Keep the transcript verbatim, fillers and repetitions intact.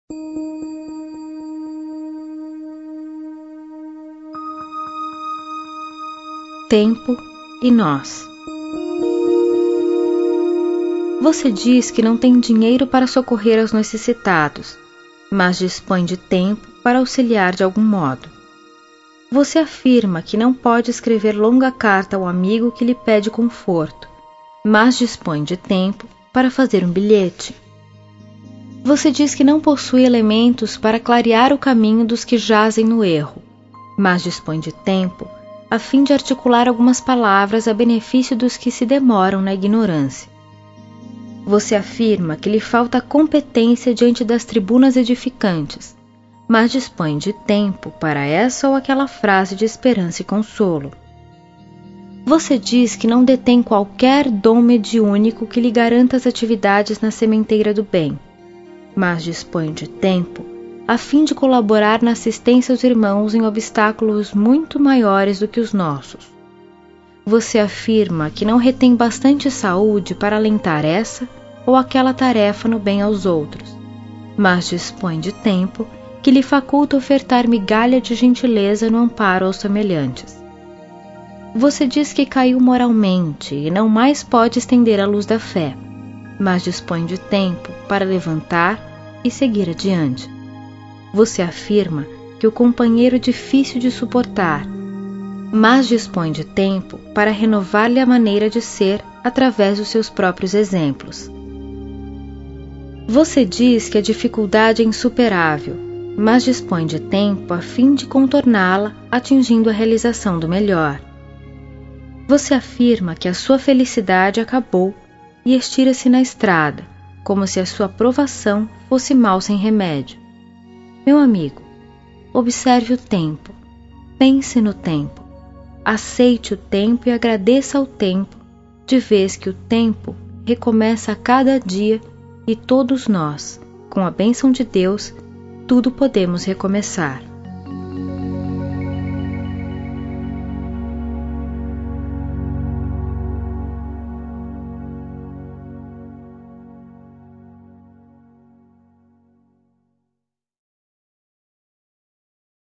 Tempo e nós. Você diz que não tem dinheiro para socorrer aos necessitados, mas dispõe de tempo para auxiliar de algum modo. Você afirma que não pode escrever longa carta ao amigo que lhe pede conforto, mas dispõe de tempo para fazer um bilhete. Você diz que não possui elementos para clarear o caminho dos que jazem no erro, mas dispõe de tempo a fim de articular algumas palavras a benefício dos que se demoram na ignorância. Você afirma que lhe falta competência diante das tribunas edificantes, mas dispõe de tempo para essa ou aquela frase de esperança e consolo. Você diz que não detém qualquer dom mediúnico que lhe garanta as atividades na sementeira do bem, mas dispõe de tempo a fim de colaborar na assistência aos irmãos em obstáculos muito maiores do que os nossos. Você afirma que não retém bastante saúde para alentar essa ou aquela tarefa no bem aos outros, mas dispõe de tempo que lhe faculta ofertar migalha de gentileza no amparo aos semelhantes. Você diz que caiu moralmente e não mais pode estender a luz da fé, mas dispõe de tempo para levantar e seguir adiante. Você afirma que o companheiro é difícil de suportar, mas dispõe de tempo para renovar-lhe a maneira de ser através dos seus próprios exemplos. Você diz que a dificuldade é insuperável, mas dispõe de tempo a fim de contorná-la, atingindo a realização do melhor. Você afirma que a sua felicidade acabou e estira-se na estrada, como se a sua provação fosse mal sem remédio. Meu amigo, observe o tempo, pense no tempo, aceite o tempo e agradeça ao tempo, de vez que o tempo recomeça a cada dia e todos nós, com a bênção de Deus, tudo podemos recomeçar.